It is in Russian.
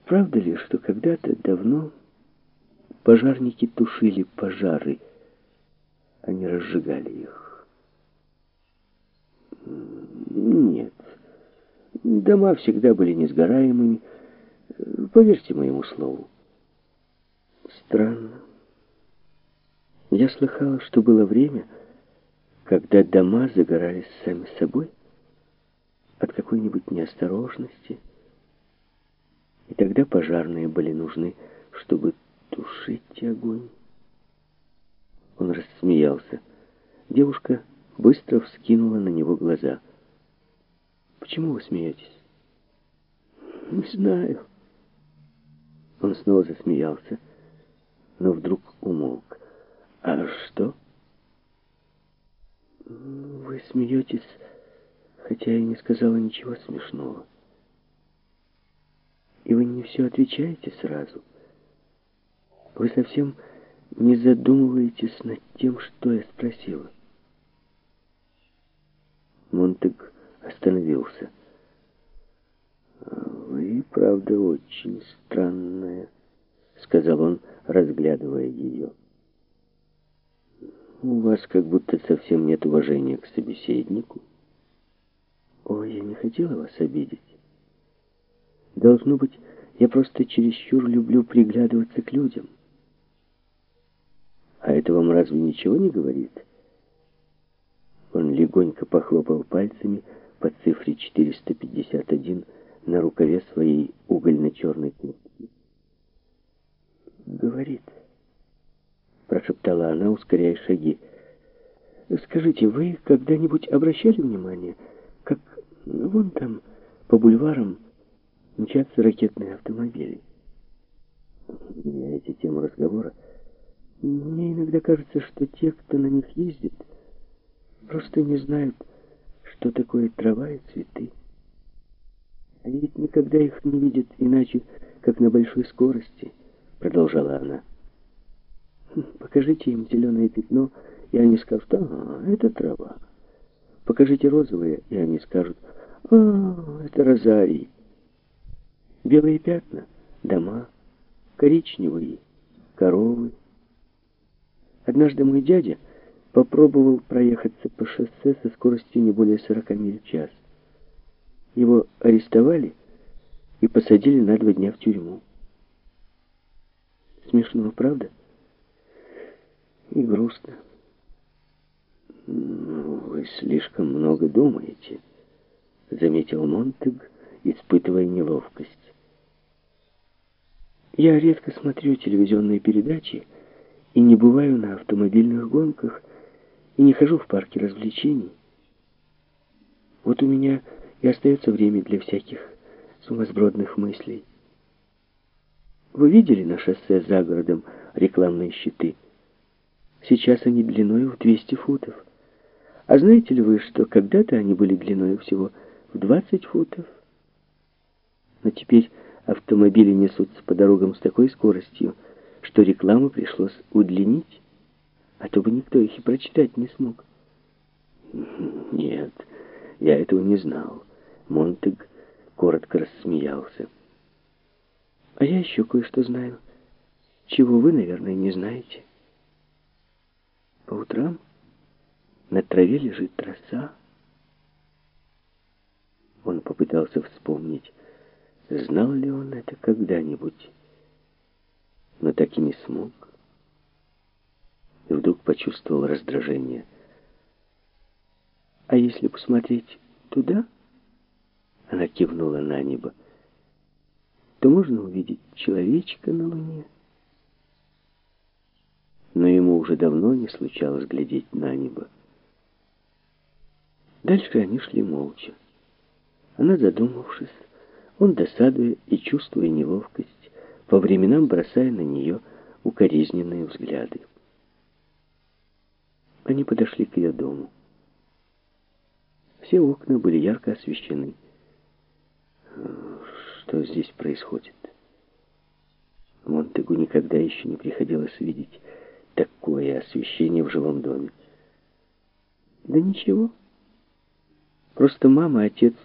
Правда ли, что когда-то давно пожарники тушили пожары, а не разжигали их? Нет. Дома всегда были несгораемыми. Поверьте моему слову. Странно. Я слыхала, что было время, когда дома загорались сами собой от какой-нибудь неосторожности, и тогда пожарные были нужны, чтобы тушить огонь. Он рассмеялся. Девушка быстро вскинула на него глаза. «Почему вы смеетесь?» «Не знаю». Он снова засмеялся, но вдруг умолк. «А что?» «Вы смеетесь, хотя я не сказала ничего смешного. И вы не все отвечаете сразу. Вы совсем не задумываетесь над тем, что я спросила». Монтег остановился. «Вы, правда, очень странная», — сказал он, разглядывая ее. «У вас как будто совсем нет уважения к собеседнику». «Ой, я не хотела вас обидеть. Должно быть, я просто чересчур люблю приглядываться к людям». «А это вам разве ничего не говорит?» Он легонько похлопал пальцами по цифре 451 на рукаве своей угольно-черной куртки. «Говорит», — прошептала она, ускоряя шаги. «Скажите, вы когда-нибудь обращали внимание, как вон там, по бульварам, мчатся ракетные автомобили?» «Меняете тему разговора?» «Мне иногда кажется, что те, кто на них ездит, просто не знают, что такое трава и цветы. Они ведь никогда их не видят иначе, как на большой скорости», — продолжала она. «Покажите им зеленое пятно, и они скажут: «А, это трава». Покажите розовое, и они скажут: «А, это розарий». Белые пятна — дома, коричневые — коровы. Однажды мой дядя попробовал проехаться по шоссе со скоростью не более 40 миль в час. Его арестовали и посадили на 2 дня в тюрьму. Смешно, правда? И грустно. «Вы слишком много думаете», — заметил Монтег, испытывая неловкость. «Я редко смотрю телевизионные передачи и не бываю на автомобильных гонках, и не хожу в парке развлечений. Вот у меня и остается время для всяких сумасбродных мыслей. Вы видели на шоссе за городом рекламные щиты? Сейчас они длиной в 200 футов. А знаете ли вы, что когда-то они были длиной всего в 20 футов? Но теперь автомобили несутся по дорогам с такой скоростью, что рекламу пришлось удлинить, а то бы никто их и прочитать не смог». «Нет, я этого не знал». Монтег коротко рассмеялся. «А я еще кое-что знаю, чего вы, наверное, не знаете. По утрам на траве лежит роса». Он попытался вспомнить, знал ли он это когда-нибудь, но так и не смог. И вдруг почувствовал раздражение. «А если посмотреть туда?» — она кивнула на небо. «То можно увидеть человечка на луне». Но ему уже давно не случалось глядеть на небо. Дальше они шли молча. Она задумавшись, он досадуя и чувствуя неловкость, по временам бросая на нее укоризненные взгляды. Они подошли к ее дому. Все окна были ярко освещены. Что здесь происходит? Монтегу никогда еще не приходилось видеть такое освещение в жилом доме. Да ничего. Просто мама, отец